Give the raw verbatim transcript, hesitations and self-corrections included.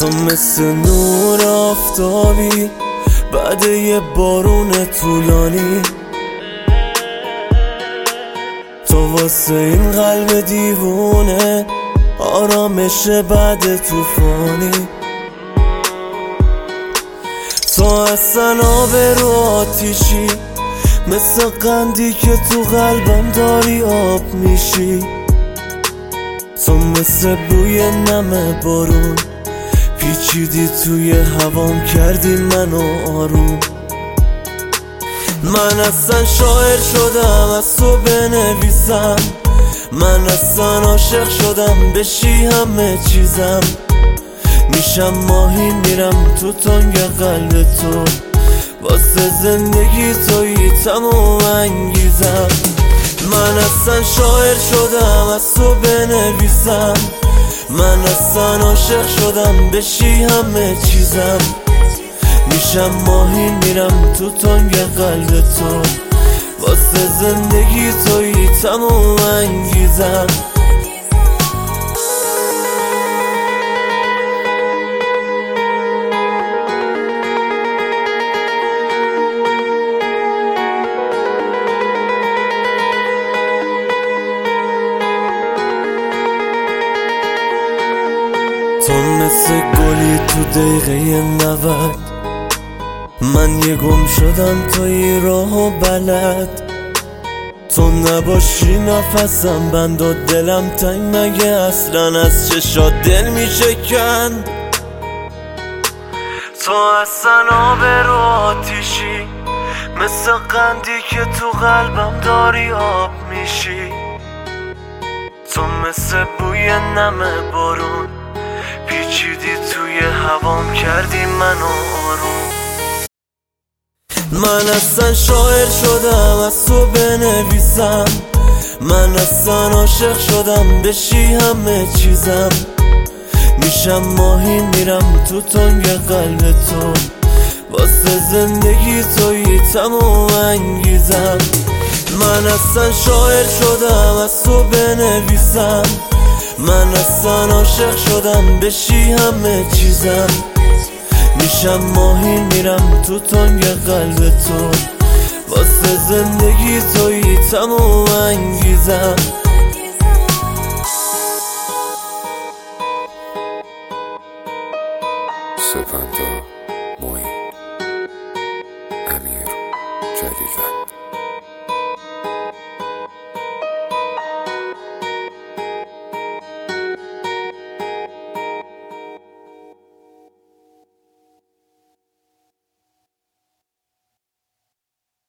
تو مثل نور آفتابی بعد یه بارون طولانی، تو واسه این قلب دیوونه آرامش بعد طوفانی. تو اصلا آب رو آتیشی، مثل قندی که تو قلبم داری آب میشی. تو مثل بوی نم بارون پیچیدی توی هوام، کردی منو آروم. من اصلا شاعر شدم از تو بنویسم، من اصلا عاشق شدم بشی همه چیزم. میشم ماهی میرم تو تنگ قلب تو، واسه زندگی توی تموم انگیزم. من اصلا شاعر شدم از تو بنویسم، من اصلا عاشق شدم بشی همه چیزم. میشم ماهی میرم تو تنگ قلب تو، واسه زندگی توی تموم انگیزم. تو مثل گلی تو دقیقه نود، من یه گم شدم توی راه و بلد. تو نباشی نفسم بند و دلم تنگ، مگه اصلا از چشات دل میشه کند. تو اصلا آب رو آتیشی، مثل قندی که تو قلبم داری آب میشی. تو مثل بوی نم بارون پیچیدی توی هوام، کردی منو آروم. من اصلا شاعر شدم از تو بنویسم، من اصلا عاشق شدم بشی همه چیزم. میشم ماهی میرم تو تنگ قلب تو، واسه زندگی توی تموم انگیزم. من اصلا شاعر شدم از تو بنویسم، من اصلا عاشق شدم بشی همه چیزم. میشم ماهی میرم تو تنگ قلب تو، واسه زندگی توی تموم انگیزم. سپنتا